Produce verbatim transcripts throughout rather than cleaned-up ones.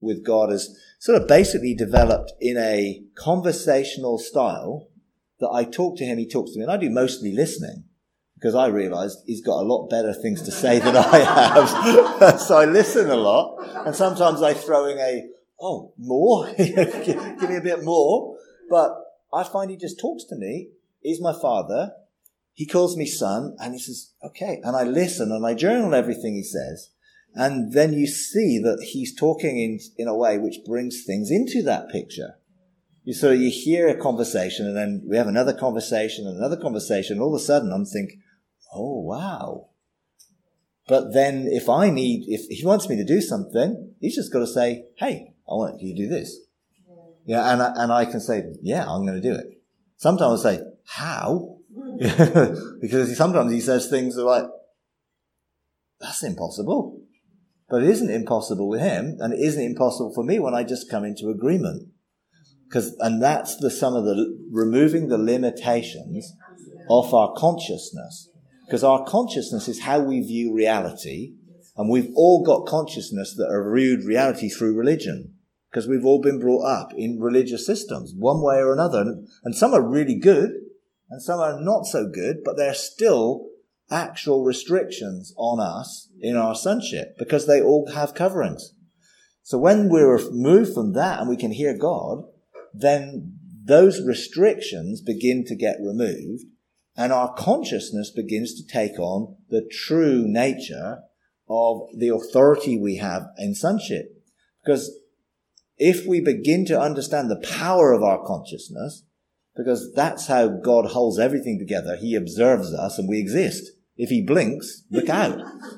with God is sort of basically developed in a conversational style that I talk to him, he talks to me, and I do mostly listening because I realized he's got a lot better things to say than I have. So I listen a lot, and sometimes I throw in a, oh, more? Give me a bit more. But I find he just talks to me. He's my father. He calls me son, and he says, okay. And I listen, and I journal everything he says. And then you see that he's talking in, in a way which brings things into that picture. You sort of, you hear a conversation, and then we have another conversation and another conversation. And all of a sudden I'm thinking, oh, wow. But then if I need, if he wants me to do something, he's just got to say, hey, I want you to do this. Yeah. And I, and I can say, yeah, I'm going to do it. Sometimes I say, how? Because sometimes he says things that are like, that's impossible. But it isn't impossible with him, and it isn't impossible for me when I just come into agreement. Because, and that's the sum of the, removing the limitations of our consciousness. Because our consciousness is how we view reality, and we've all got consciousness that are viewed reality through religion. Because we've all been brought up in religious systems, one way or another. And some are really good, and some are not so good, but they're still actual restrictions on us in our sonship, because they all have coverings. So when we're moved from that and we can hear God, then those restrictions begin to get removed, and our consciousness begins to take on the true nature of the authority we have in sonship. Because if we begin to understand the power of our consciousness, because that's how God holds everything together, he observes us and we exist. If he blinks, look out.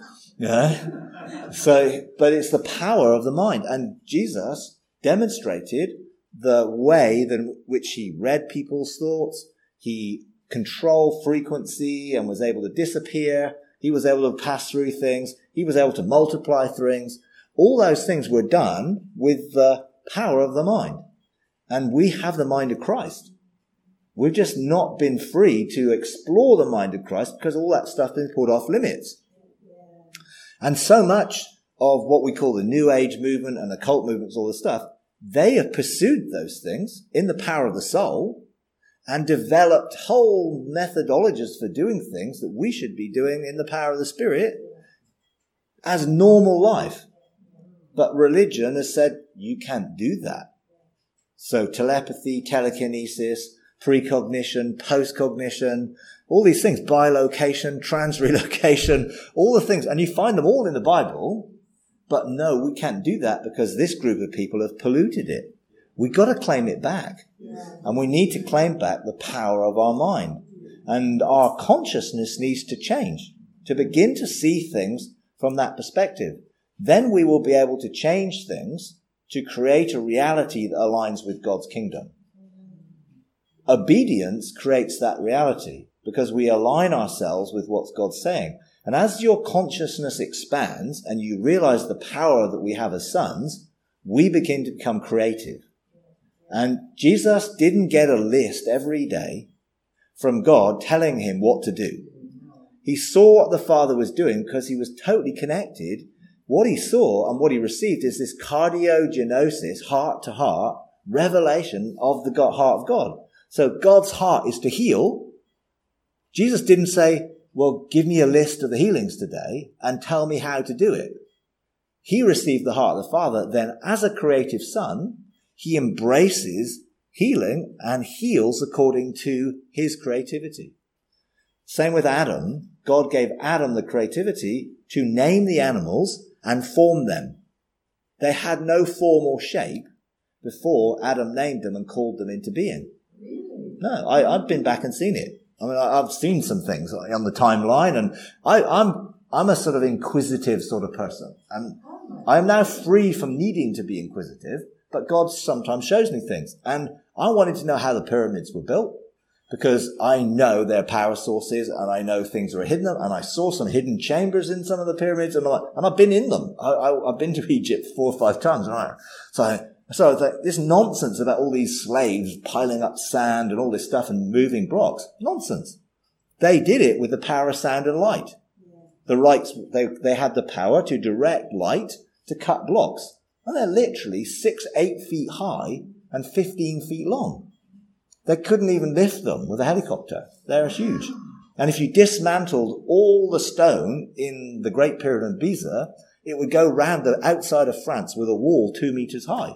Yeah. So, but it's the power of the mind. And Jesus demonstrated the way in which he read people's thoughts. He controlled frequency and was able to disappear. He was able to pass through things. He was able to multiply things. All those things were done with the power of the mind. And we have the mind of Christ. We've just not been free to explore the mind of Christ because all that stuff has been put off limits. And so much of what we call the New Age movement and occult movements, all this stuff, they have pursued those things in the power of the soul and developed whole methodologies for doing things that we should be doing in the power of the Spirit as normal life. But religion has said, you can't do that. So telepathy, telekinesis, precognition, postcognition, all these things, bilocation, transrelocation, all the things, and you find them all in the Bible, but no, we can't do that because this group of people have polluted it. We've got to claim it back. Yeah. And we need to claim back the power of our mind. And our consciousness needs to change to begin to see things from that perspective. Then we will be able to change things to create a reality that aligns with God's kingdom. Obedience creates that reality because we align ourselves with what God's saying. And as your consciousness expands and you realize the power that we have as sons, we begin to become creative. And Jesus didn't get a list every day from God telling him what to do. He saw what the Father was doing because he was totally connected. What he saw and what he received is this cardiogenosis, heart to heart, revelation of the God, heart of God. So God's heart is to heal. Jesus didn't say, well, give me a list of the healings today and tell me how to do it. He received the heart of the Father. Then as a creative son, he embraces healing and heals according to his creativity. Same with Adam. God gave Adam the creativity to name the animals and form them. They had no form or shape before Adam named them and called them into being. No, I, I've been back and seen it. I mean, I, I've seen some things on the timeline, and I, I'm I'm a sort of inquisitive sort of person, and I am now free from needing to be inquisitive. But God sometimes shows me things, and I wanted to know how the pyramids were built because I know their power sources, and I know things are hidden, and I saw some hidden chambers in some of the pyramids, and, I'm like, and I've been in them. I, I, I've been to Egypt four or five times, and I, so. I, So it's like this nonsense about all these slaves piling up sand and all this stuff and moving blocks. Nonsense. They did it with the power of sound and light. The rights, they, they had the power to direct light to cut blocks. And they're literally six, eight feet high and fifteen feet long. They couldn't even lift them with a helicopter. They're huge. And if you dismantled all the stone in the Great Pyramid of Giza, it would go round the outside of France with a wall two meters high.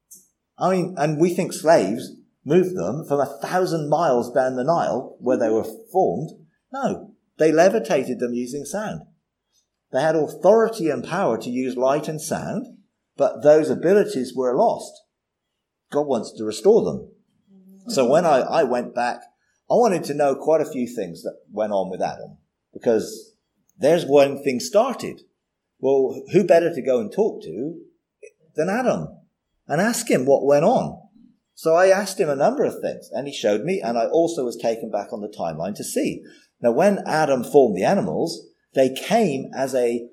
I mean, and we think slaves moved them from a thousand miles down the Nile where they were formed. No, they levitated them using sound. They had authority and power to use light and sound, but those abilities were lost. God wants to restore them. So when I, I went back, I wanted to know quite a few things that went on with Adam, because there's when things started. Well, who better to go and talk to than Adam and ask him what went on? So I asked him a number of things, and he showed me, and I also was taken back on the timeline to see. Now, when Adam formed the animals, they came as a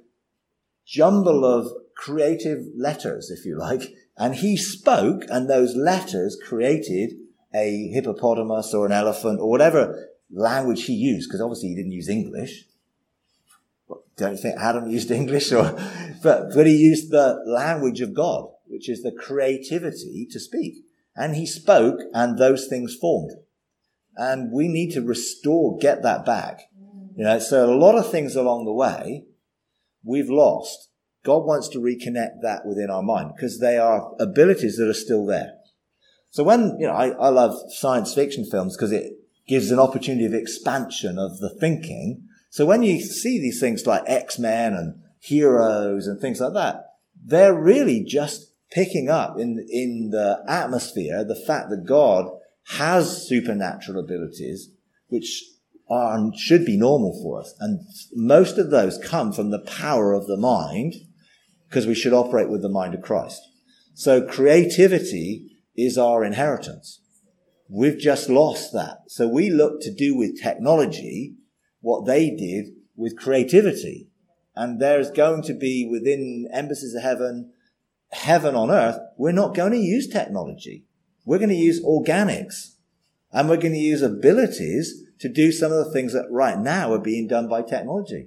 jumble of creative letters, if you like, and he spoke, and those letters created a hippopotamus or an elephant or whatever language he used, because obviously he didn't use English. Don't you think Adam used English? Or, but, but he used the language of God, which is the creativity to speak. And he spoke, and those things formed. And we need to restore, get that back. You know, so a lot of things along the way we've lost. God wants to reconnect that within our mind, because they are abilities that are still there. So when, you know, I, I love science fiction films because it gives an opportunity of expansion of the thinking. So when you see these things like X-Men and heroes and things like that, they're really just picking up in, in the atmosphere the fact that God has supernatural abilities, which are, should be normal for us. And most of those come from the power of the mind, because we should operate with the mind of Christ. So creativity is our inheritance. We've just lost that. So we look to do with technology what they did with creativity. And there's going to be within Embassies of Heaven, heaven on earth, we're not going to use technology. We're going to use organics. And we're going to use abilities to do some of the things that right now are being done by technology.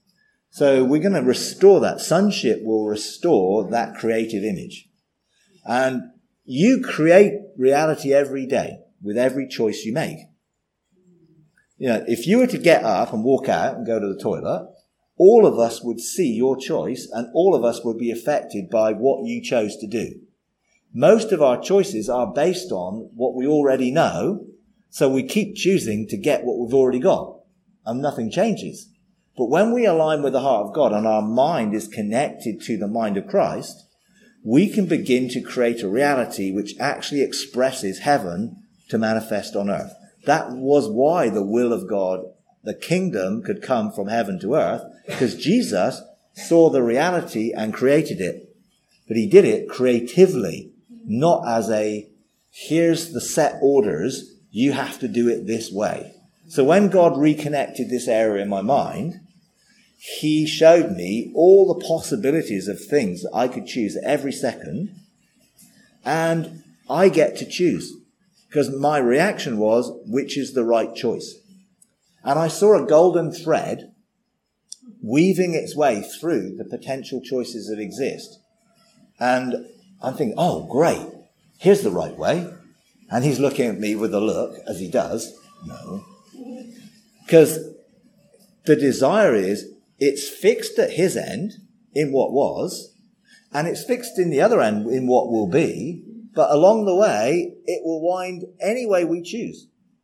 So we're going to restore that. Sonship will restore that creative image. And you create reality every day with every choice you make. You know, if you were to get up and walk out and go to the toilet, all of us would see your choice, and all of us would be affected by what you chose to do. Most of our choices are based on what we already know, so we keep choosing to get what we've already got, and nothing changes. But when we align with the heart of God and our mind is connected to the mind of Christ, we can begin to create a reality which actually expresses heaven to manifest on earth. That was why the will of God, the kingdom, could come from heaven to earth, because Jesus saw the reality and created it. But he did it creatively, not as a, here's the set orders, you have to do it this way. So when God reconnected this area in my mind, he showed me all the possibilities of things that I could choose every second. And I get to choose, because my reaction was, which is the right choice? And I saw a golden thread weaving its way through the potential choices that exist. And I'm thinking, oh, great. Here's the right way. And he's looking at me with a look, as he does. No. Because the desire is, it's fixed at his end in what was, and it's fixed in the other end in what will be, but along the way, it will wind any way we choose.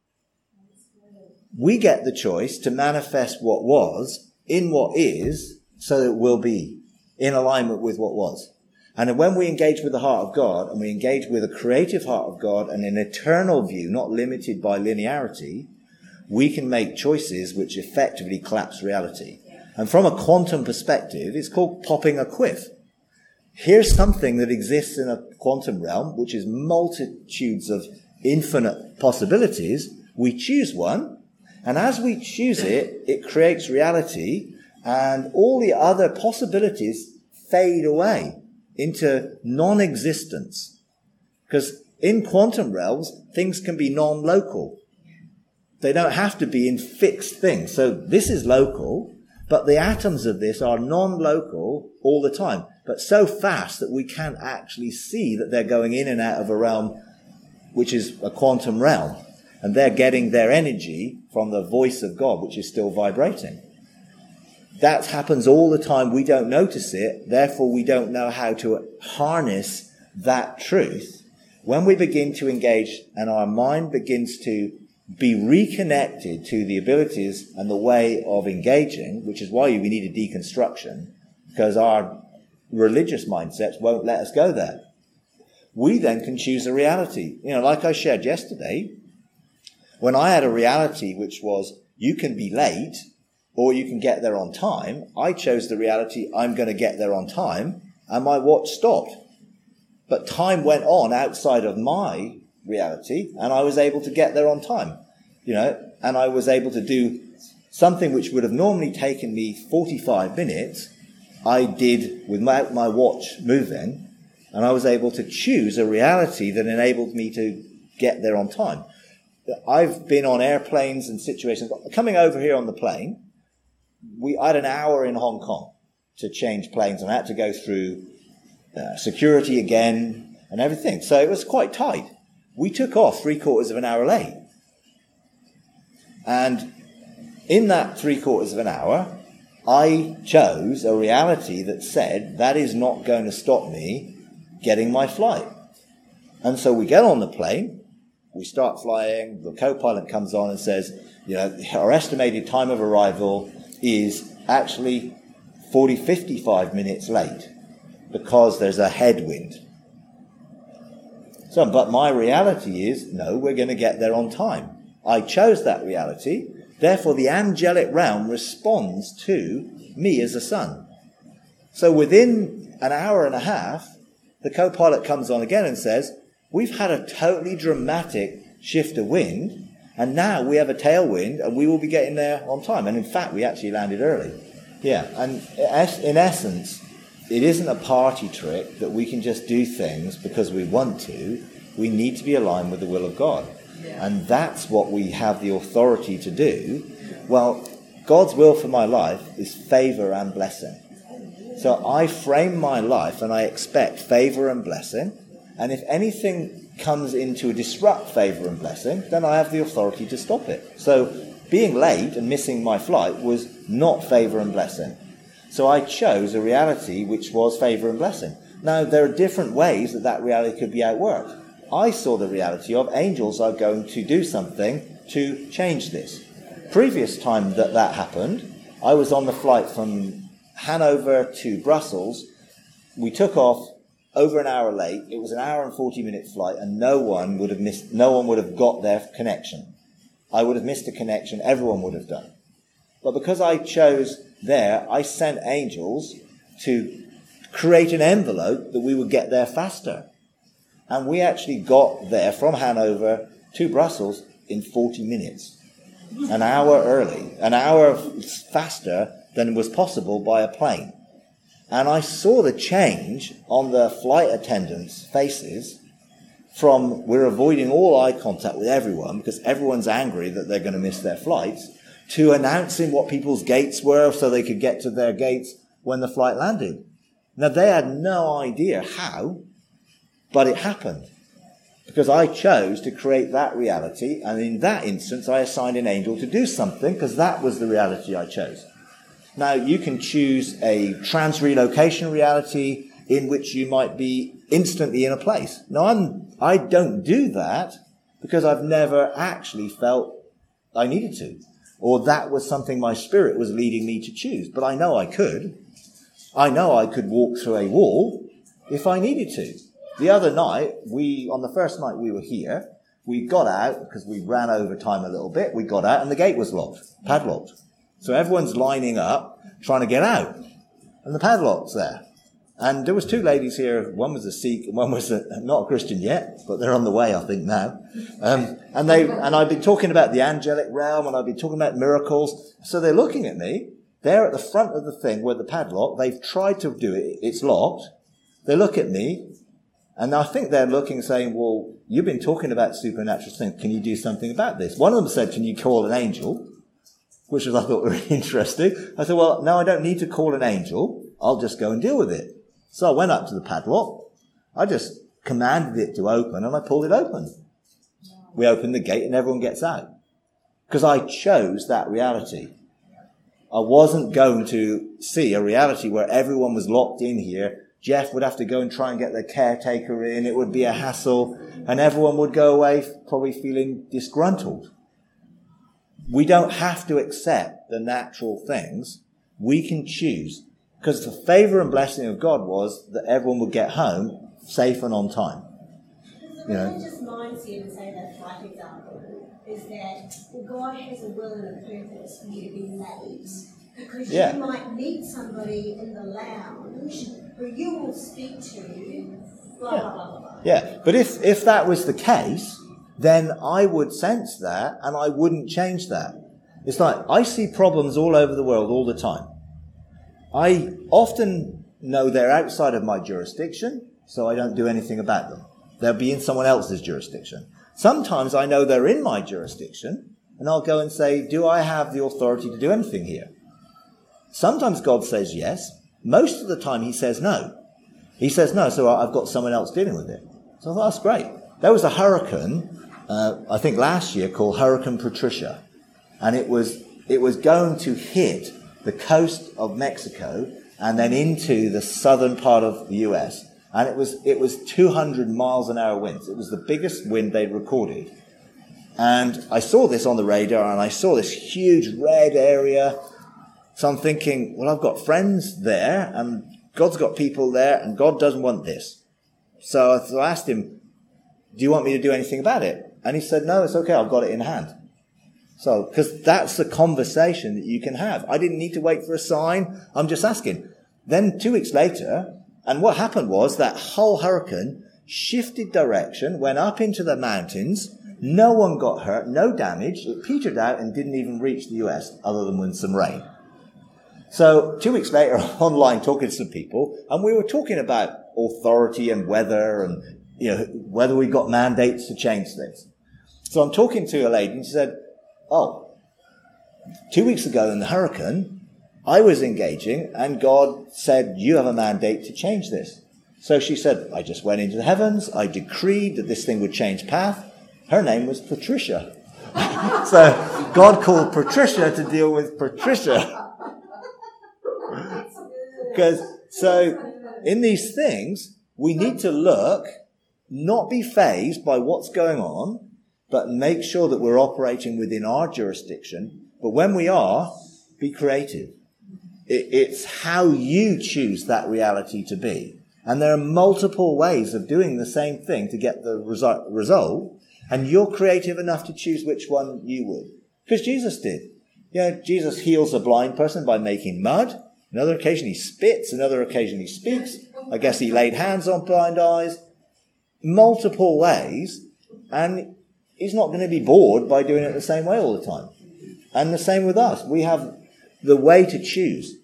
We get the choice to manifest what was in what is, so it will be in alignment with what was. And when we engage with the heart of God, and we engage with a creative heart of God and an eternal view, not limited by linearity, we can make choices which effectively collapse reality. And from a quantum perspective, it's called popping a quiff. Here's something that exists in a quantum realm, which is multitudes of infinite possibilities. We choose one, and as we choose it, it creates reality, and all the other possibilities fade away into non-existence. Because in quantum realms, things can be non-local. They don't have to be in fixed things. So this is local, but the atoms of this are non-local all the time. but so fast that we can't actually see that they're going in and out of a realm which is a quantum realm. And they're getting their energy from the voice of God, which is still vibrating. That happens all the time. We don't notice it. Therefore, we don't know how to harness that truth. When we begin to engage and our mind begins to be reconnected to the abilities and the way of engaging, which is why we need a deconstruction, because our religious mindsets won't let us go there. We then can choose a reality. You know, like I shared yesterday, when I had a reality which was you can be late or you can get there on time, I chose the reality I'm going to get there on time, and my watch stopped. But time went on outside of my reality, and I was able to get there on time, you know, and I was able to do something which would have normally taken me forty-five minutes. I did without my watch moving, and I was able to choose a reality that enabled me to get there on time. I've been on airplanes and situations. Coming over here on the plane, we I had an hour in Hong Kong to change planes, and I had to go through uh, security again and everything. So it was quite tight. We took off three quarters of an hour late. And in that three quarters of an hour, I chose a reality that said that is not going to stop me getting my flight. And so we get on the plane, we start flying, the co-pilot comes on and says, you know, our estimated time of arrival is actually forty, fifty-five minutes late because there's a headwind. So, but my reality is, no, we're going to get there on time. I chose that reality. Therefore, the angelic realm responds to me as a son. So within an hour and a half, the co-pilot comes on again and says, we've had a totally dramatic shift of wind, and now we have a tailwind, and we will be getting there on time. And in fact, we actually landed early. Yeah, and in essence, it isn't a party trick that we can just do things because we want to. We need to be aligned with the will of God. Yeah. And that's what we have the authority to do. Well, God's will for my life is favor and blessing. So I frame my life and I expect favor and blessing. And if anything comes in to disrupt favor and blessing, then I have the authority to stop it. So being late and missing my flight was not favor and blessing. So I chose a reality which was favor and blessing. Now, there are different ways that that reality could be outworked. I saw the reality of angels are going to do something to change this. Previous time that that happened, I was on the flight from Hanover to Brussels. We took off over an hour late. It was an hour and forty minute flight, and no one would have missed, no one would have got their connection. I would have missed a connection, everyone would have done. But because I chose there, I sent angels to create an envelope that we would get there faster. And we actually got there from Hanover to Brussels in forty minutes. An hour early, an hour faster than was possible by a plane. And I saw the change on the flight attendants' faces from we're avoiding all eye contact with everyone because everyone's angry that they're going to miss their flights, to announcing what people's gates were so they could get to their gates when the flight landed. Now, they had no idea how, but it happened. Because I chose to create that reality, and in that instance, I assigned an angel to do something, because that was the reality I chose. Now, you can choose a trans-relocation reality in which you might be instantly in a place. Now, I'm, I don't do that because I've never actually felt I needed to, or that was something my spirit was leading me to choose. But I know I could. I know I could walk through a wall if I needed to. The other night, we, on the first night we were here, we got out, because we ran over time a little bit, we got out and the gate was locked, padlocked. So everyone's lining up, trying to get out. And the padlock's there. And there was two ladies here, one was a Sikh and one was a, not a Christian yet, but they're on the way, I think, now. Um, and they, and I've been talking about the angelic realm, and I've been talking about miracles. So they're looking at me. They're at the front of the thing where the padlock, they've tried to do it, it's locked. They look at me. And I think they're looking, saying, well, you've been talking about supernatural things. Can you do something about this? One of them said, can you call an angel? Which was, I thought, really interesting. I said, well, no, I don't need to call an angel. I'll just go and deal with it. So I went up to the padlock. I just commanded it to open and I pulled it open. We opened the gate and everyone gets out. Because I chose that reality. I wasn't going to see a reality where everyone was locked in here. Jeff would have to go and try and get the caretaker in. It would be a hassle. And everyone would go away probably feeling disgruntled. We don't have to accept the natural things. We can choose. Because the favour and blessing of God was that everyone would get home safe and on time. The religious mindset, and say that right example, is that God has a will and a purpose for you to be late. Because yeah. you might meet somebody in the lounge who you will speak to, blah, yeah. blah, blah, blah, blah. Yeah, but if, if that was the case, then I would sense that and I wouldn't change that. It's like I see problems all over the world all the time. I often know they're outside of my jurisdiction, so I don't do anything about them. They'll be in someone else's jurisdiction. Sometimes I know they're in my jurisdiction, and I'll go and say, do I have the authority to do anything here? Sometimes God says yes. Most of the time he says no. He says no, so I've got someone else dealing with it. So I thought, that's great. There was a hurricane, uh, I think last year, called Hurricane Patricia. And it was it was going to hit the coast of Mexico and then into the southern part of the U S. And it was it was two hundred miles an hour winds. It was the biggest wind they'd recorded. And I saw this on the radar, and I saw this huge red area. So I'm thinking, well, I've got friends there, and God's got people there, and God doesn't want this. So I asked him, do you want me to do anything about it? And he said, no, it's okay, I've got it in hand. So, because that's the conversation that you can have. I didn't need to wait for a sign. I'm just asking. Then two weeks later, and what happened was that whole hurricane shifted direction, went up into the mountains. No one got hurt, no damage. It petered out and didn't even reach the U S other than with some rain. So two weeks later, online talking to some people, and we were talking about authority and weather and, you know, whether we got mandates to change things. So I'm talking to a lady, and she said, oh, two weeks ago in the hurricane, I was engaging, and God said, you have a mandate to change this. So she said, I just went into the heavens, I decreed that this thing would change path. Her name was Patricia. So God called Patricia to deal with Patricia. Because, so, in these things, we need to look, not be fazed by what's going on, but make sure that we're operating within our jurisdiction. But when we are, be creative. It, it's how you choose that reality to be. And there are multiple ways of doing the same thing to get the resu- result, and you're creative enough to choose which one you would. Because Jesus did. You know, Jesus heals a blind person by making mud. Another occasion he spits. Another occasion he speaks. I guess he laid hands on blind eyes. Multiple ways. And he's not going to be bored by doing it the same way all the time. And the same with us. We have the way to choose.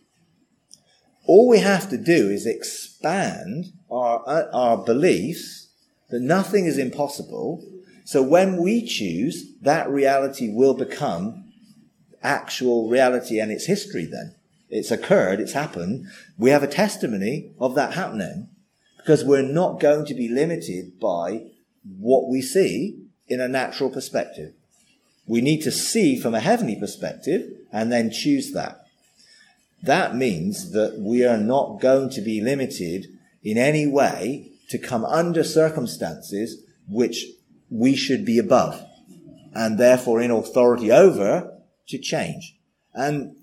All we have to do is expand our, our beliefs that nothing is impossible. So when we choose, that reality will become actual reality, and it's history then. It's occurred, it's happened. We have a testimony of that happening because we're not going to be limited by what we see in a natural perspective. We need to see from a heavenly perspective and then choose that. That means that we are not going to be limited in any way to come under circumstances which we should be above, and therefore in authority over to change. And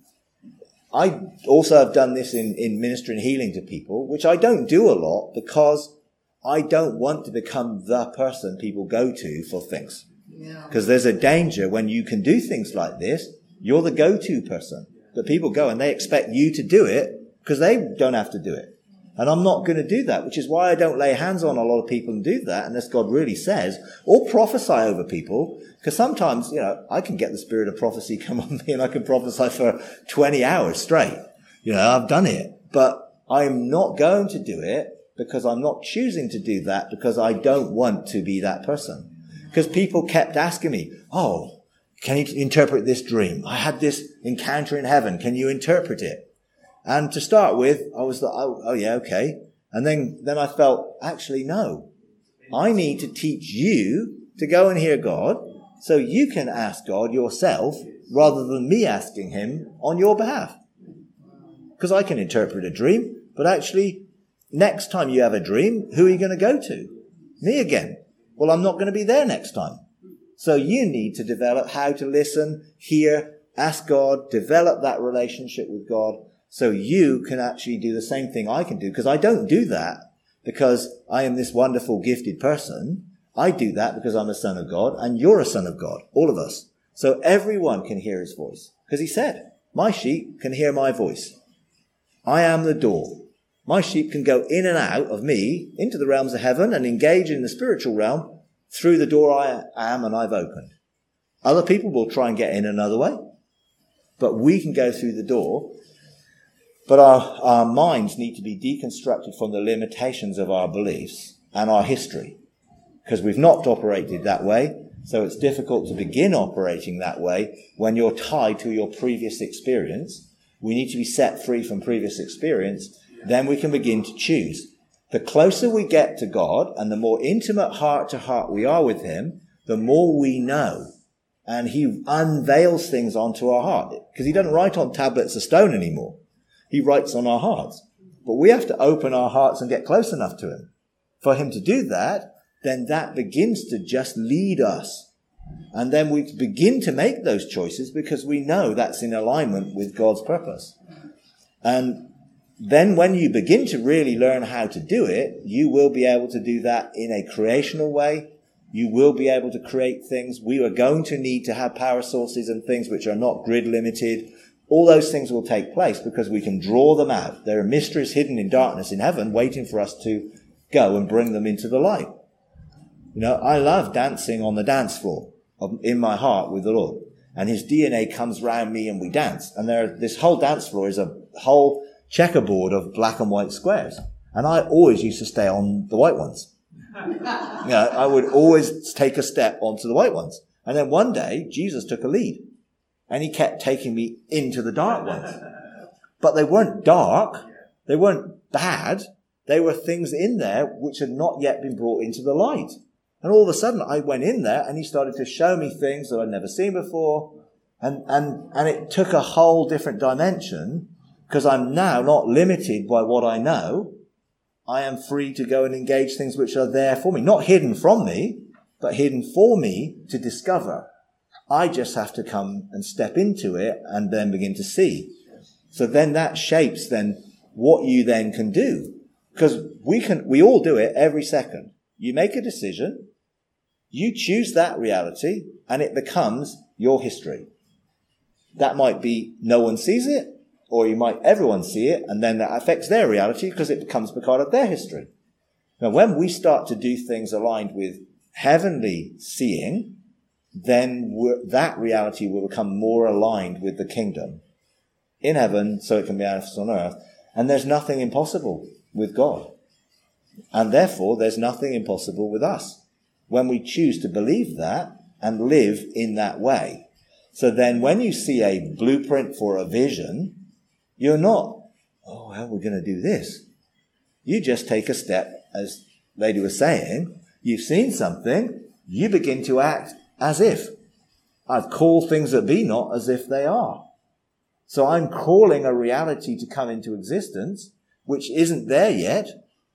I also have done this in, in ministry and healing to people, which I don't do a lot because I don't want to become the person people go to for things. Because yeah. There's a danger when you can do things like this, you're the go-to person. But people go and they expect you to do it because they don't have to do it. And I'm not going to do that, which is why I don't lay hands on a lot of people and do that unless God really says, or prophesy over people. Because sometimes, you know, I can get the spirit of prophecy come on me and I can prophesy for twenty hours straight. You know, I've done it. But I'm not going to do it because I'm not choosing to do that because I don't want to be that person. Because people kept asking me, oh, can you interpret this dream? I had this encounter in heaven. Can you interpret it? And to start with, I was like, oh, oh yeah, okay. And then, then I felt, actually, no. I need to teach you to go and hear God so you can ask God yourself rather than me asking him on your behalf. Because I can interpret a dream, but actually, next time you have a dream, who are you going to go to? Me again. Well, I'm not going to be there next time. So you need to develop how to listen, hear, ask God, develop that relationship with God so you can actually do the same thing I can do. Because I don't do that because I am this wonderful, gifted person. I do that because I'm a son of God and you're a son of God, all of us. So everyone can hear his voice. Because he said, my sheep can hear my voice. I am the door. My sheep can go in and out of me into the realms of heaven and engage in the spiritual realm through the door I am and I've opened. Other people will try and get in another way, but we can go through the door. But our, our minds need to be deconstructed from the limitations of our beliefs and our history, because we've not operated that way. So it's difficult to begin operating that way when you're tied to your previous experience. We need to be set free from previous experience. Then we can begin to choose. The closer we get to God and the more intimate heart to heart we are with him, the more we know. And he unveils things onto our heart. Because he doesn't write on tablets of stone anymore. He writes on our hearts. But we have to open our hearts and get close enough to him. For him to do that, then that begins to just lead us. And then we begin to make those choices because we know that's in alignment with God's purpose. And then when you begin to really learn how to do it, you will be able to do that in a creational way. You will be able to create things. We are going to need to have power sources and things which are not grid limited. All those things will take place because we can draw them out. There are mysteries hidden in darkness in heaven waiting for us to go and bring them into the light. You know, I love dancing on the dance floor of, in my heart with the Lord. And his D N A comes round me and we dance. And there, this whole dance floor is a whole checkerboard of black and white squares. And I always used to stay on the white ones. You know, I would always take a step onto the white ones. And then one day, Jesus took a lead. And he kept taking me into the dark ones. But they weren't dark. They weren't bad. They were things in there which had not yet been brought into the light. And all of a sudden, I went in there and he started to show me things that I'd never seen before. And, and, and it took a whole different dimension because I'm now not limited by what I know. I am free to go and engage things which are there for me, not hidden from me, but hidden for me to discover. I just have to come and step into it and then begin to see. So then that shapes then what you then can do. Because we can, we all do it every second. You make a decision, you choose that reality, and it becomes your history. That might be no one sees it, or you might everyone see it, and then that affects their reality because it becomes part of their history. Now, when we start to do things aligned with heavenly seeing, then we're, that reality will become more aligned with the kingdom in heaven, so it can be manifested on earth. And there's nothing impossible with God. And therefore, there's nothing impossible with us when we choose to believe that and live in that way. So then when you see a blueprint for a vision, you're not, oh, how are we going to do this? You just take a step, as Lady was saying. You've seen something, you begin to act as if. I've called things that be not as if they are. So I'm calling a reality to come into existence, which isn't there yet,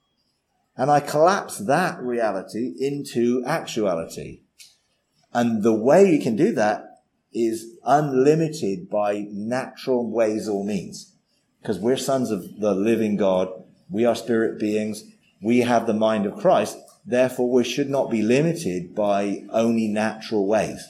and I collapse that reality into actuality. And the way you can do that is unlimited by natural ways or means. Because we're sons of the living God. We are spirit beings. We have the mind of Christ. Therefore, we should not be limited by only natural ways.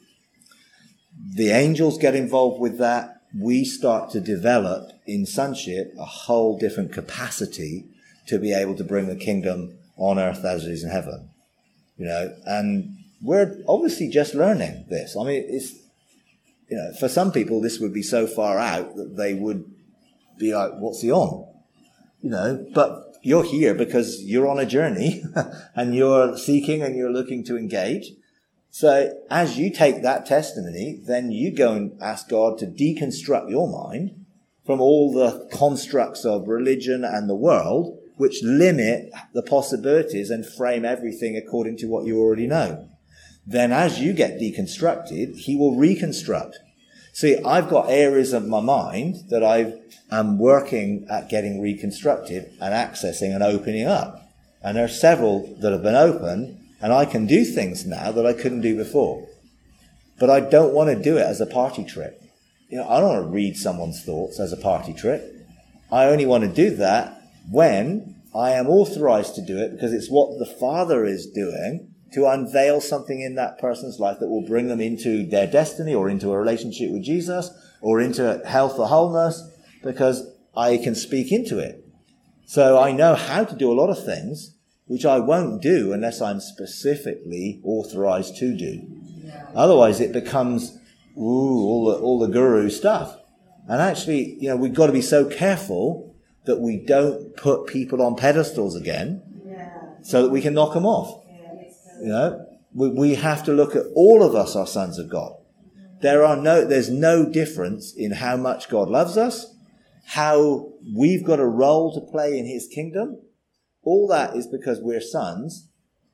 The angels get involved with that. We start to develop in sonship a whole different capacity to be able to bring the kingdom on earth as it is in heaven. You know, and we're obviously just learning this. I mean, it's, you know, for some people, this would be so far out that they would be like, what's he on? You know, but you're here because you're on a journey and you're seeking and you're looking to engage. So as you take that testimony, then you go and ask God to deconstruct your mind from all the constructs of religion and the world, which limit the possibilities and frame everything according to what you already know. Then as you get deconstructed, he will reconstruct. See, I've got areas of my mind that I am working at getting reconstructed and accessing and opening up. And there are several that have been open, and I can do things now that I couldn't do before. But I don't want to do it as a party trick. You know, I don't want to read someone's thoughts as a party trick. I only want to do that when I am authorized to do it, because it's what the Father is doing to unveil something in that person's life that will bring them into their destiny or into a relationship with Jesus or into health or wholeness, because I can speak into it. So I know how to do a lot of things which I won't do unless I'm specifically authorized to do. Yeah. Otherwise it becomes ooh, all the, all the guru stuff. And actually, you know, we've got to be so careful that we don't put people on pedestals again, yeah, so that we can knock them off. You know, we, we have to look at all of us are sons of God. There are no, there's no difference in how much God loves us, how we've got a role to play in his kingdom. All that is because we're sons.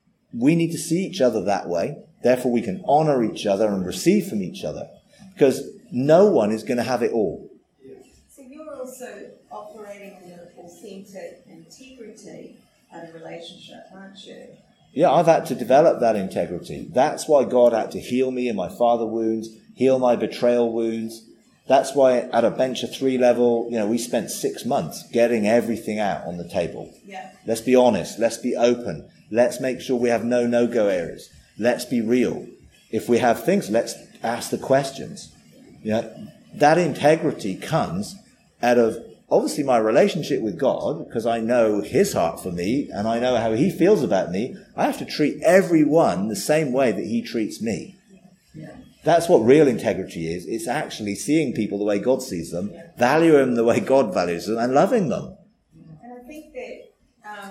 We need to see each other that way. Therefore, we can honor each other and receive from each other, because no one is going to have it all. So you're also operating in an authentic integrity in a relationship, aren't you? Yeah, I've had to develop that integrity. That's why God had to heal me in my father wounds, heal my betrayal wounds. That's why at a bench of three level, you know, we spent six months getting everything out on the table. Yeah. Let's be honest. Let's be open. Let's make sure we have no no-go areas. Let's be real. If we have things, let's ask the questions. You know, that integrity comes out of obviously my relationship with God, because I know his heart for me and I know how he feels about me. I have to treat everyone the same way that he treats me. Yeah. That's what real integrity is. It's actually seeing people the way God sees them, yeah, valuing them the way God values them, and loving them. And I think that um,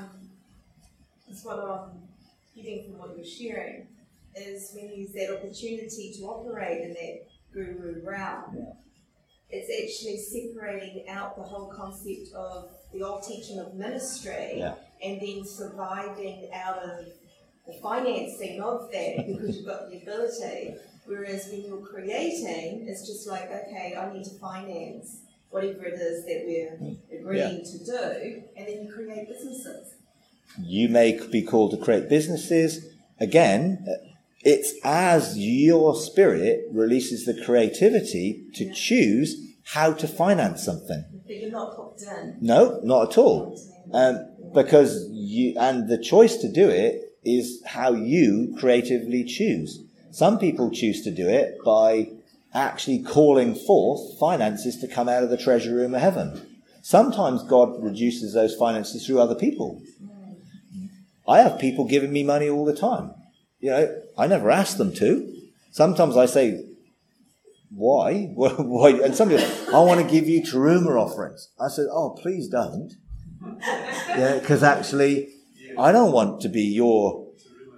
that's what I'm getting from what you're sharing, is when you use that opportunity to operate in that guru realm. Yeah. It's actually separating out the whole concept of the old teaching of ministry, yeah, and then surviving out of the financing of that because you've got the ability. Whereas when you're creating, it's just like, okay, I need to finance whatever it is that we're agreeing yeah. to do, and then you create businesses. You may be called to create businesses. Again, it's as your spirit releases the creativity to yeah. choose how to finance something. But you're not hooked in. No, not at all. Um, because you, and the choice to do it is how you creatively choose. Some people choose to do it by actually calling forth finances to come out of the treasury room of heaven. Sometimes God reduces those finances through other people. I have people giving me money all the time. You know, I never ask them to. Sometimes I say, why? Why? And somebody goes, I want to give you Teruma offerings. I said, oh, please don't. Yeah, because actually, I don't want to be your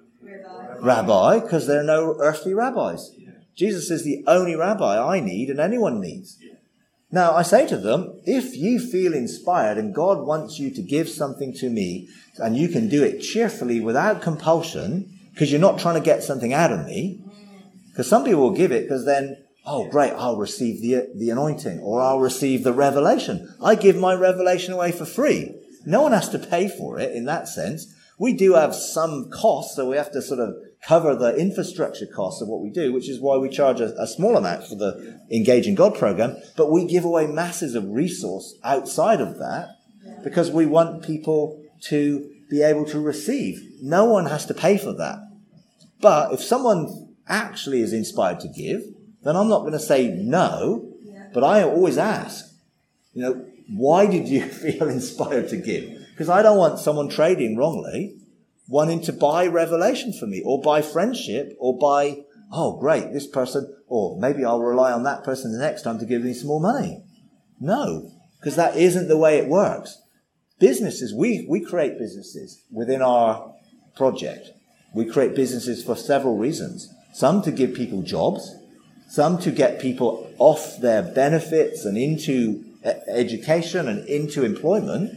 rabbi, because there are no earthly rabbis. Jesus is the only rabbi I need and anyone needs. Now, I say to them, if you feel inspired and God wants you to give something to me, and you can do it cheerfully without compulsion, because you're not trying to get something out of me, because some people will give it because then, oh, great, I'll receive the the anointing, or I'll receive the revelation. I give my revelation away for free. No one has to pay for it in that sense. We do have some costs, so we have to sort of cover the infrastructure costs of what we do, which is why we charge a, a small amount for the Engaging God program, but we give away masses of resource outside of that because we want people to be able to receive. No one has to pay for that. But if someone actually is inspired to give, then I'm not going to say no, but I always ask, you know, why did you feel inspired to give? Because I don't want someone trading wrongly, wanting to buy revelation from me, or buy friendship, or buy, oh, great, this person, or maybe I'll rely on that person the next time to give me some more money. No, because that isn't the way it works. Businesses, we, we create businesses within our project. We create businesses for several reasons. Some to give people jobs, some to get people off their benefits and into education and into employment,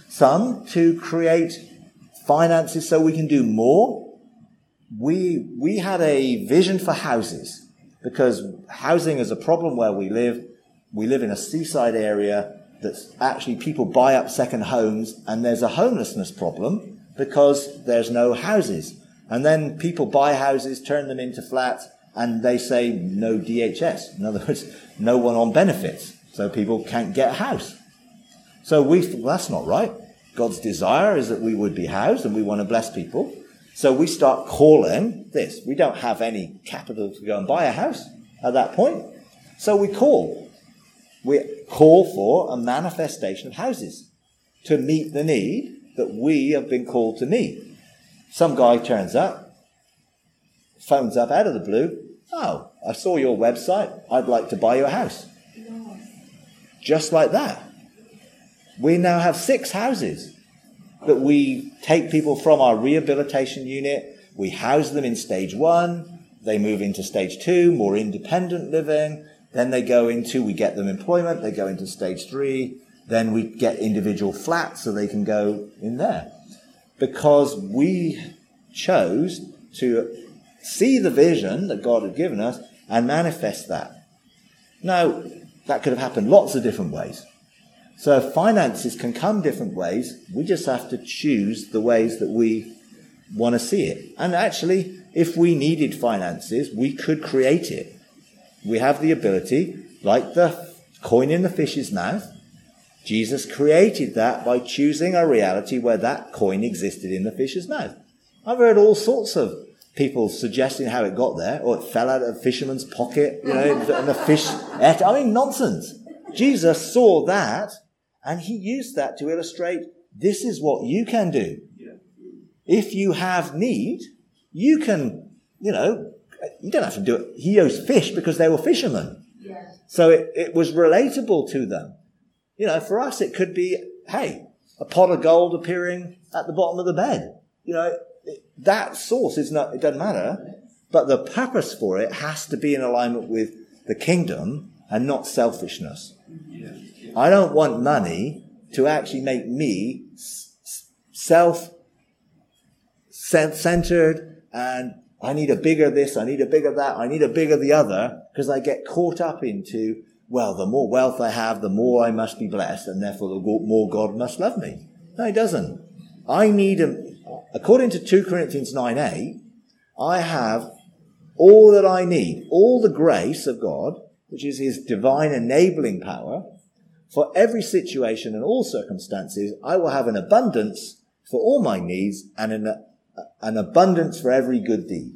Some to create finances so we can do more. We, we had a vision for houses because housing is a problem where we live. We live in a seaside area that's actually people buy up second homes, and there's a homelessness problem because there's no houses. And then people buy houses, turn them into flats, and they say no D H S. In other words, no one on benefits. So people can't get a house. So we thought, well, that's not right. God's desire is that we would be housed, and we want to bless people. So we start calling this. We don't have any capital to go and buy a house at that point. So we call. We call for a manifestation of houses to meet the need that we have been called to meet. Some guy turns up, phones up out of the blue. Oh, I saw your website. I'd like to buy you a house. Just like that. We now have six houses that we take people from our rehabilitation unit. We house them in stage one. They move into stage two, more independent living. Then they go into, we get them employment. They go into stage three. Then we get individual flats so they can go in there. Because we chose to see the vision that God had given us and manifest that. Now, that could have happened lots of different ways. So finances can come different ways. We just have to choose the ways that we want to see it. And actually, if we needed finances, we could create it. We have the ability, like the coin in the fish's mouth. Jesus created that by choosing a reality where that coin existed in the fish's mouth. I've heard all sorts of people suggesting how it got there, or it fell out of a fisherman's pocket, you know, and the fish ate. I mean, nonsense. Jesus saw that, and he used that to illustrate this is what you can do. If you have need, you can, you know, you don't have to do it. He used fish because they were fishermen. Yeah. So it, it was relatable to them. You know, for us, it could be, hey, a pot of gold appearing at the bottom of the bed. You know, it, that source is not, it doesn't matter, but the purpose for it has to be in alignment with the kingdom and not selfishness. Yeah. I don't want money to actually make me self-centered and I need a bigger this, I need a bigger that, I need a bigger the other, because I get caught up into, well, the more wealth I have, the more I must be blessed, and therefore the more God must love me. No, he doesn't. I need, a, according to two Corinthians nine eight, I have all that I need, all the grace of God, which is his divine enabling power, for every situation and all circumstances. I will have an abundance for all my needs and an an abundance for every good deed.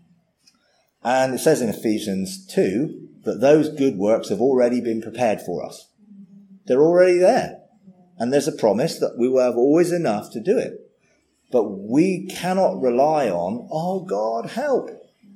And it says in Ephesians two that those good works have already been prepared for us. They're already there. And there's a promise that we will have always enough to do it. But we cannot rely on, oh, God, help.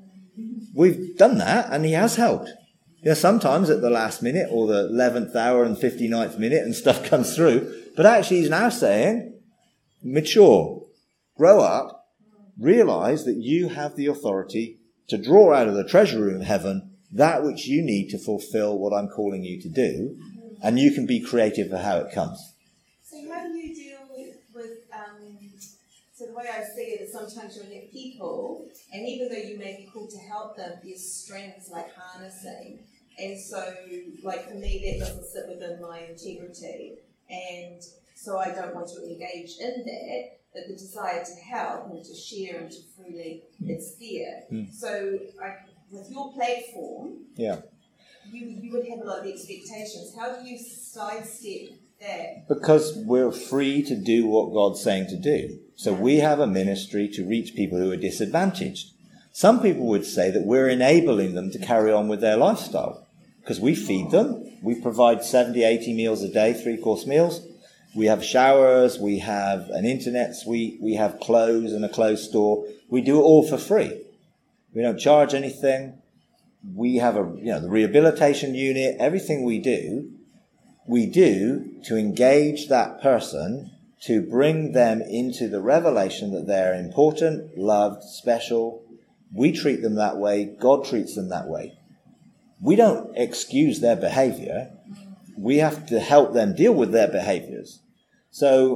We've done that and he has helped. You know, sometimes at the last minute or the eleventh hour and fifty-ninth minute and stuff comes through. But actually he's now saying, mature, grow up, realize that you have the authority to draw out of the treasure room of heaven that which you need to fulfill what I'm calling you to do, and you can be creative for how it comes. So how do you deal with, with um, so the way I see it is sometimes you'll get people, and even though you may be called to help them, there's strengths like harnessing. And so, like for me, that doesn't sit within my integrity. And so I don't want to engage in that. But the desire to help and to share and to freely, it's there. Mm. So I, with your platform, yeah, you you would have a lot of expectations. How do you sidestep that? Because we're free to do what God's saying to do. So we have a ministry to reach people who are disadvantaged. Some people would say that we're enabling them to carry on with their lifestyle because we feed them. We provide seventy, eighty meals a day, three-course meals. We have showers, we have an internet suite, we have clothes and a clothes store. We do it all for free. We don't charge anything. We have a, you know, the rehabilitation unit, everything we do, we do to engage that person, to bring them into the revelation that they're important, loved, special. We treat them that way. God treats them that way. We don't excuse their behavior. We have to help them deal with their behaviors. So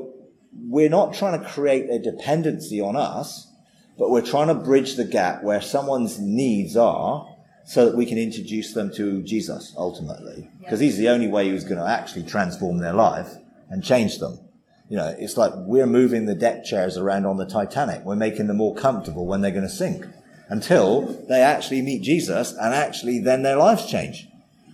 we're not trying to create a dependency on us, but we're trying to bridge the gap where someone's needs are so that we can introduce them to Jesus ultimately. Because he's the only way who's going to actually transform their life and change them. You know, it's like we're moving the deck chairs around on the Titanic. We're making them more comfortable when they're going to sink until they actually meet Jesus and actually then their lives change.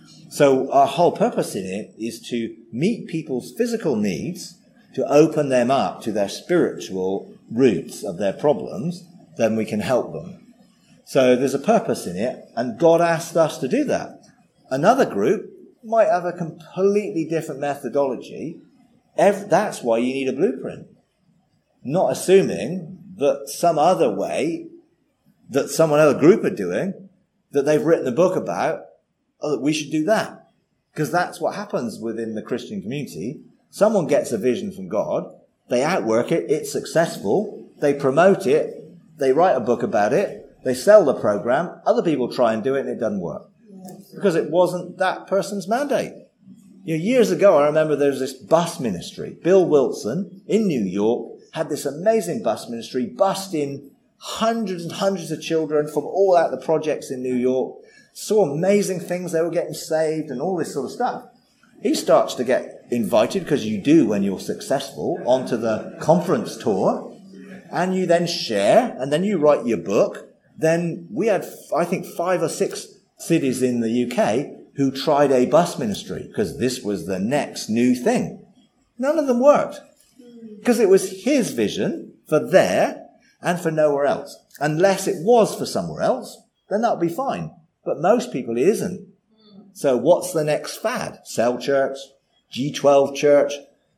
So our whole purpose in it is to meet people's physical needs, to open them up to their spiritual roots of their problems, then we can help them. So there's a purpose in it, and God asked us to do that. Another group might have a completely different methodology. That's why you need a blueprint. Not assuming that some other way that some other group are doing, that they've written a book about, oh, that we should do that. Because that's what happens within the Christian community. Someone gets a vision from God, they outwork it, it's successful, they promote it, they write a book about it, they sell the program, other people try and do it and it doesn't work. Because it wasn't that person's mandate. You know, years ago, I remember there was this bus ministry. Bill Wilson in New York had this amazing bus ministry, bussed in hundreds and hundreds of children from all out the projects in New York, saw amazing things, they were getting saved and all this sort of stuff. He starts to get invited, because you do when you're successful, onto the conference tour, and you then share, and then you write your book. Then we had, I think, five or six cities in the U K who tried a bus ministry, because this was the next new thing. None of them worked, because it was his vision for there and for nowhere else. Unless it was for somewhere else, then that would be fine. But most people, it isn't. So what's the next fad? Cell church, G twelve church,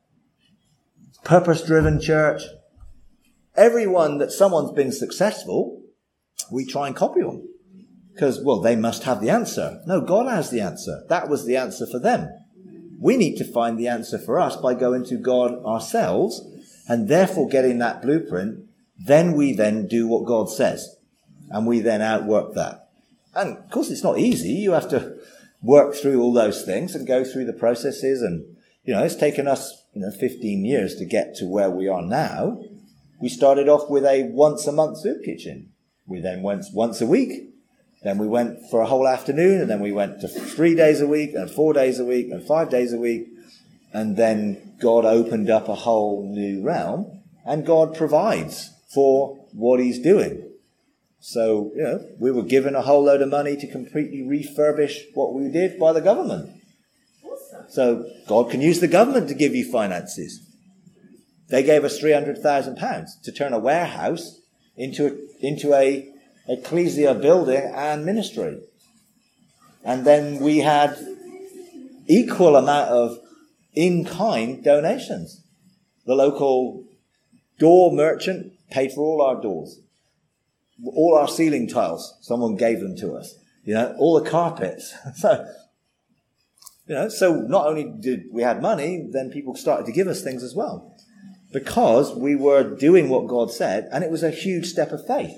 purpose-driven church. Everyone that someone's been successful, we try and copy them. Because, well, they must have the answer. No, God has the answer. That was the answer for them. We need to find the answer for us by going to God ourselves, and therefore getting that blueprint. Then we then do what God says, and we then outwork that. And of course, it's not easy. You have to work through all those things and go through the processes. And, you know, it's taken us, you know, fifteen years to get to where we are now. We started off with a once a month soup kitchen. We then went once a week. Then we went for a whole afternoon, and then we went to three days a week and four days a week and five days a week. And then God opened up a whole new realm, and God provides for what he's doing. So, you know, we were given a whole load of money to completely refurbish what we did by the government. Awesome. So God can use the government to give you finances. They gave us three hundred thousand pounds to turn a warehouse into a, into a ecclesia building and ministry. And then we had equal amount of in-kind donations. The local door merchant paid for all our doors. All our ceiling tiles, someone gave them to us. You know, all the carpets. So, you know, so not only did we have money, then people started to give us things as well. Because we were doing what God said, and it was a huge step of faith.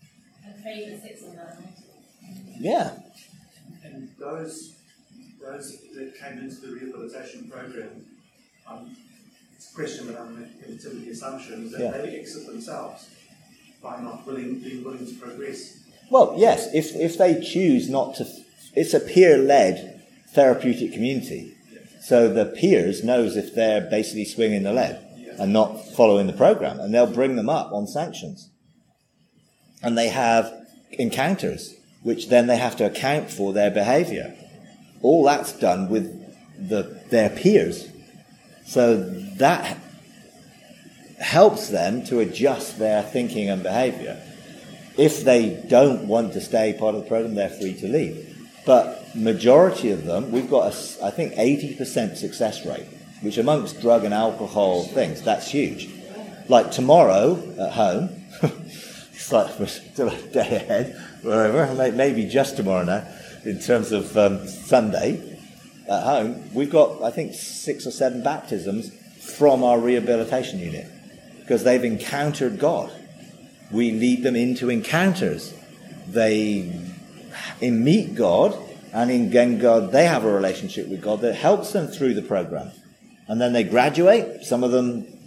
Yeah. And those those that came into the rehabilitation program, um, it's a question that I'm going to the assumption is that yeah. they exit themselves by not willing, being willing to progress. Well, yes, if if they choose not to, it's a peer-led therapeutic community. Yeah. So the peers knows if they're basically swinging the lead yeah. and not following the program, and they'll bring them up on sanctions. And they have encounters, which then they have to account for their behaviour. All that's done with the their peers. So that helps them to adjust their thinking and behaviour. If they don't want to stay part of the program, they're free to leave. But majority of them, we've got, a, I think, eighty percent success rate, which amongst drug and alcohol things, that's huge. Like tomorrow at home, it's like we're still a day ahead, whatever, maybe just tomorrow now, in terms of um, Sunday at home, we've got, I think, six or seven baptisms from our rehabilitation unit, because they've encountered God. We lead them into encounters. They meet God, and in God, they have a relationship with God that helps them through the program. And then they graduate. Some of them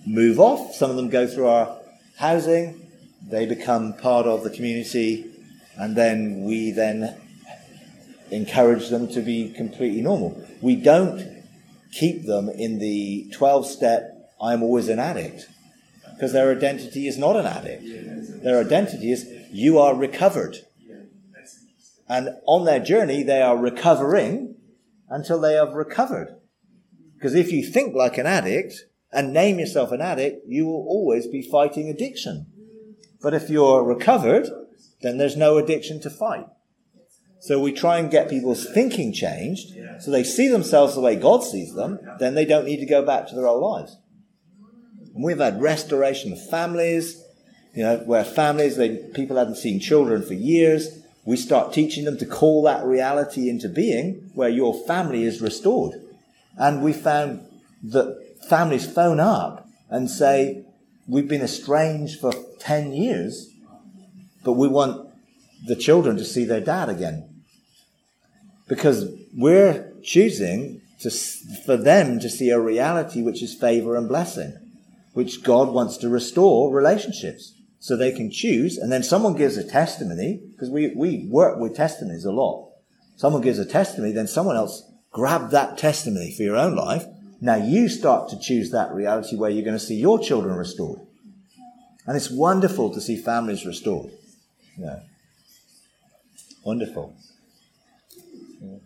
move off. Some of them go through our housing. They become part of the community. And then we then encourage them to be completely normal. We don't keep them in the twelve-step, I'm always an addict. Because their identity is not an addict. Their identity is, you are recovered. And on their journey, they are recovering until they have recovered. Because if you think like an addict and name yourself an addict, you will always be fighting addiction. But if you're recovered, then there's no addiction to fight. So we try and get people's thinking changed so they see themselves the way God sees them, then they don't need to go back to their old lives. And we've had restoration of families, you know, where families, they, people hadn't seen children for years. We start teaching them to call that reality into being where your family is restored. And we found that families phone up and say, we've been estranged for ten years, but we want the children to see their dad again. Because we're choosing to, for them to see a reality which is favor and blessing, which God wants to restore relationships. So they can choose, and then someone gives a testimony, because we, we work with testimonies a lot. Someone gives a testimony, then someone else grab that testimony for your own life. Now you start to choose that reality where you're going to see your children restored. And it's wonderful to see families restored. Yeah. Wonderful. Yeah.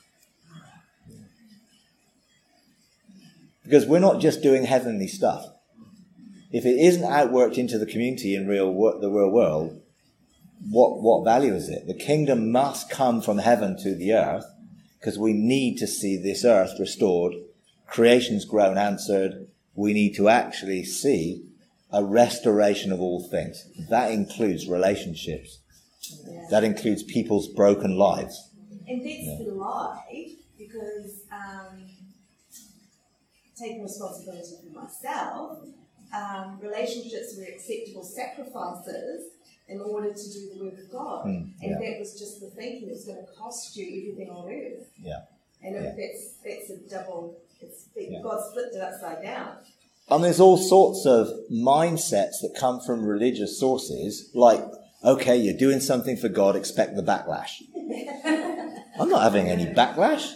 Because we're not just doing heavenly stuff. If it isn't outworked into the community in real wor- the real world, what what value is it? The kingdom must come from heaven to the earth, because we need to see this earth restored, creation's grown answered. We need to actually see a restoration of all things. That includes relationships. Yeah. That includes people's broken lives. And that's Yeah. the lie, because um, taking responsibility for myself, um, relationships were acceptable sacrifices in order to do the work of God. Mm, and yeah. that was just the thinking, it was going to cost you everything on earth. Yeah. And Yeah. if that's that's a double, it's, Yeah. God flipped it upside down. And there's all sorts of mindsets that come from religious sources, like, okay, you're doing something for God, expect the backlash. I'm not having any backlash.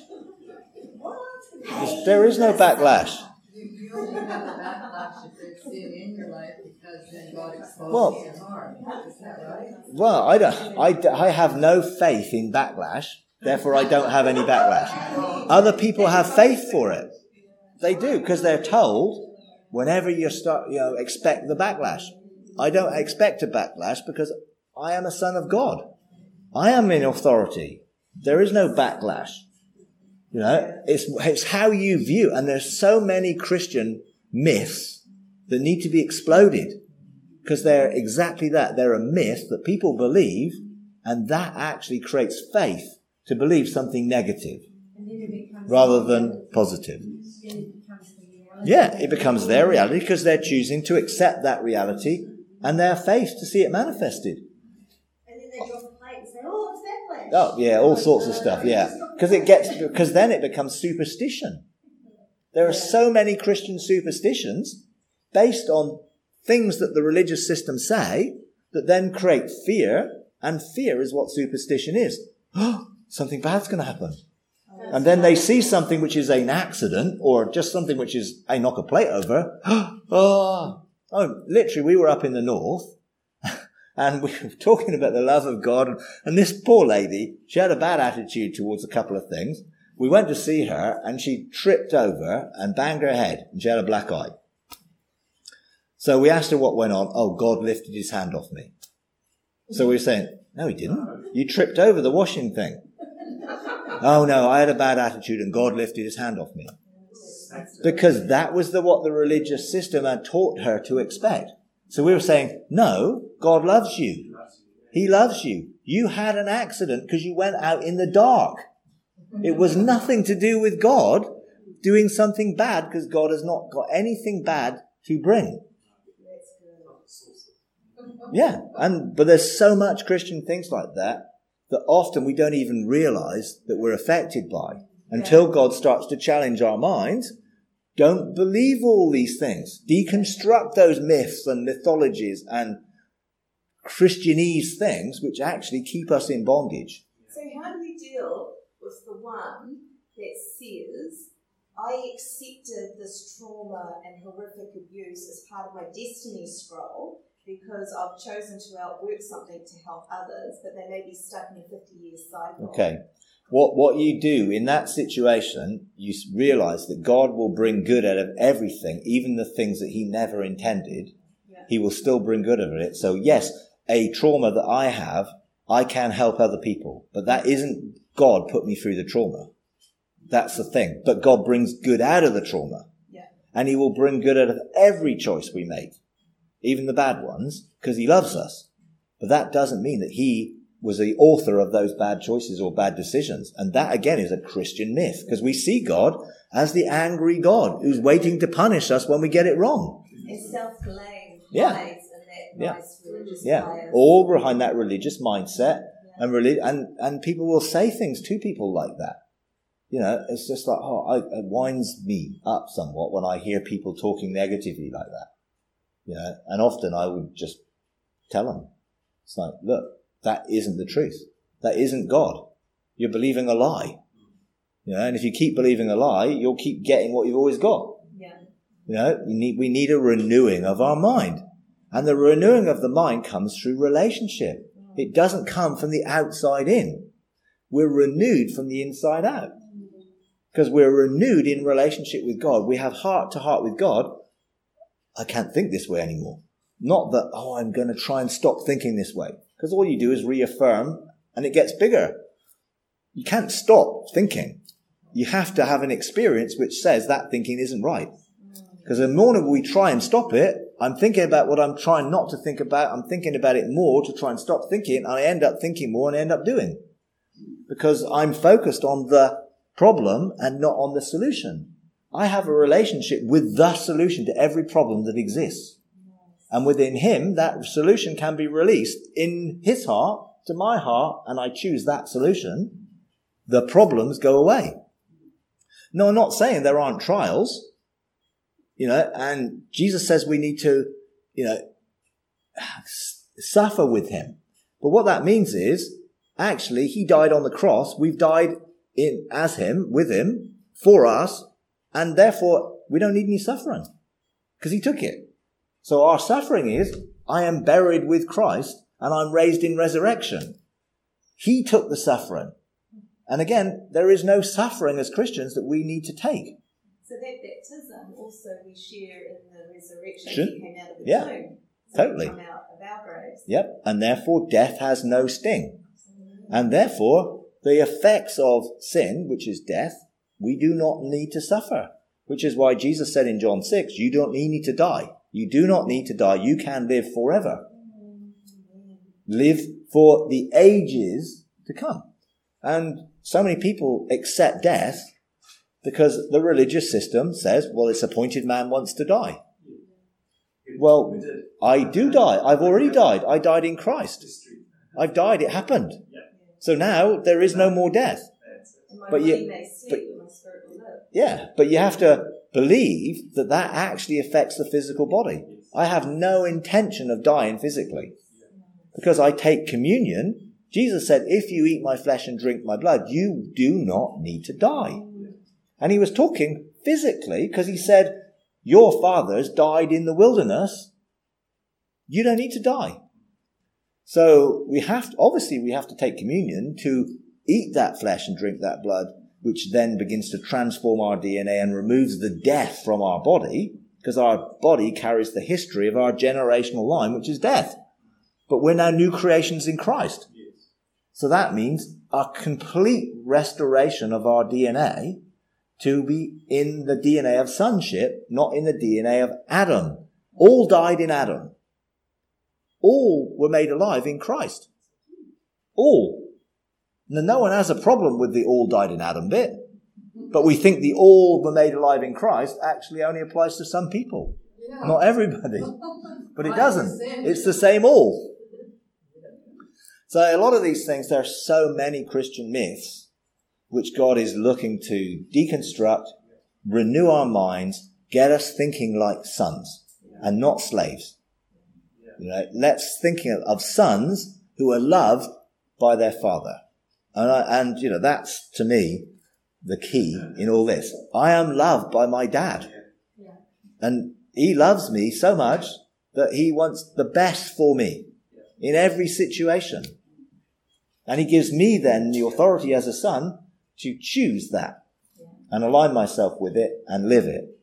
What? There is no backlash. You, you only have a backlash if there's sin in your life, because then God exposes Well- your heart. Is that right? Well, I don't. I, d- I have no faith in backlash. Therefore, I don't have any backlash. Other people have faith for it. They do, because they're told whenever you start, you know, expect the backlash. I don't expect a backlash because I am a son of God. I am in authority. There is no backlash. You know, it's it's how you view. And there's so many Christian myths that need to be exploded, because they're exactly that. They're a myth that people believe, and that actually creates faith to believe something negative And then it becomes rather than positive. Then it becomes the reality. Yeah, it becomes their reality because they're choosing to accept that reality and their faith to see it manifested. And then they drop a plate and say, oh, it's that plate. Oh, yeah, all sorts of stuff, yeah. Because it gets, because then it becomes superstition. There are so many Christian superstitions based on things that the religious system say that then create fear, and fear is what superstition is. Oh, something bad's going to happen. And then they see something which is an accident, or just something which is, I knock a plate over. Oh, oh, literally, we were up in the north, and we were talking about the love of God. And this poor lady, she had a bad attitude towards a couple of things. We went to see her, and she tripped over and banged her head, and she had a black eye. So we asked her what went on. Oh, God lifted his hand off me. So we were saying, no, he didn't. You tripped over the washing thing. Oh, no, I had a bad attitude and God lifted his hand off me. Because that was the what the religious system had taught her to expect. So we were saying, no, God loves you. He loves you. You had an accident because you went out in the dark. It was nothing to do with God doing something bad, because God has not got anything bad to bring. Yeah, and but there's so much Christian things like that that often we don't even realize that we're affected by until God starts to challenge our minds. Don't believe all these things. Deconstruct those myths and mythologies and Christianese things which actually keep us in bondage. So how do we deal with the one that says, I accepted this trauma and horrific abuse as part of my destiny scroll because I've chosen to outwork something to help others, but they may be stuck in a fifty-year cycle? Okay. What what you do in that situation, you realize that God will bring good out of everything, even the things that he never intended. Yeah. He will still bring good out of it. So yes, a trauma that I have, I can help other people. But that isn't God put me through the trauma. That's the thing. But God brings good out of the trauma. Yeah. And he will bring good out of every choice we make, even the bad ones, because he loves us. But that doesn't mean that he was the author of those bad choices or bad decisions. And that, again, is a Christian myth, because we see God as the angry God who's waiting to punish us when we get it wrong. It's self-blame Yeah. lies and that Yeah. nice religious Yeah, bias. all behind that religious mindset, and relig- and and people will say things to people like that. You know, it's just like, oh, I, it winds me up somewhat when I hear people talking negatively like that. You know, and often I would just tell them, it's like, look, that isn't the truth. That isn't God. You're believing a lie. You know, and if you keep believing a lie, you'll keep getting what you've always got. Yeah. You know, you need, we need a renewing of our mind. And the renewing of the mind comes through relationship. It doesn't come from the outside in. We're renewed from the inside out. Because we're renewed in relationship with God. We have heart to heart with God. I can't think this way anymore. Not that, oh, I'm going to try and stop thinking this way. Because all you do is reaffirm and it gets bigger. You can't stop thinking. You have to have an experience which says that thinking isn't right. Because the more we try and stop it, I'm thinking about what I'm trying not to think about. I'm thinking about it more to try and stop thinking. And I end up thinking more and I end up doing. Because I'm focused on the problem and not on the solution. I have a relationship with the solution to every problem that exists. And within him, that solution can be released in his heart to my heart, and I choose that solution. The problems go away. No, I'm not saying there aren't trials, you know, and Jesus says we need to, you know, suffer with him. But what that means is, actually, he died on the cross. We've died in as him, with him, for us, and therefore we don't need any suffering because he took it. So our suffering is, I am buried with Christ and I'm raised in resurrection. He took the suffering. And again, there is no suffering as Christians that we need to take. So that baptism also we share in the resurrection. Sure. He came out of the Yeah, tomb. So totally. we come out of our graves. Yep. And therefore death has no sting. And therefore the effects of sin, which is death, we do not need to suffer. Which is why Jesus said in John six, you don't need to die. You do not need to die. You can live forever. Live for the ages to come. And so many people accept death because the religious system says, well, it's appointed man wants to die. Well, I do die. I've already died. I died in Christ. I've died. It happened. So now there is no more death. And my But body you- may sleep, but- but my spirit will live. Yeah, but you have to believe that that actually affects the physical body. I have no intention of dying physically. Because I take communion, Jesus said, if you eat my flesh and drink my blood, you do not need to die. And he was talking physically because he said, your fathers died in the wilderness. You don't need to die. So we have to, obviously we have to take communion to eat that flesh and drink that blood, which then begins to transform our D N A and removes the death from our body, because our body carries the history of our generational line, which is death. But we're now new creations in Christ. So that means a complete restoration of our D N A to be in the D N A of sonship, not in the D N A of Adam. All died in Adam. All were made alive in Christ. All. Now, no one has a problem with the all died in Adam bit, but we think the all were made alive in Christ actually only applies to some people, Yeah. not everybody. But it doesn't. one percent. It's the same all. So a lot of these things, there are so many Christian myths which God is looking to deconstruct, renew our minds, get us thinking like sons and not slaves. You know, let's think of sons who are loved by their father. And, I, and, you know, that's, to me, the key in all this. I am loved by my dad. And he loves me so much that he wants the best for me in every situation. And he gives me then the authority as a son to choose that and align myself with it and live it.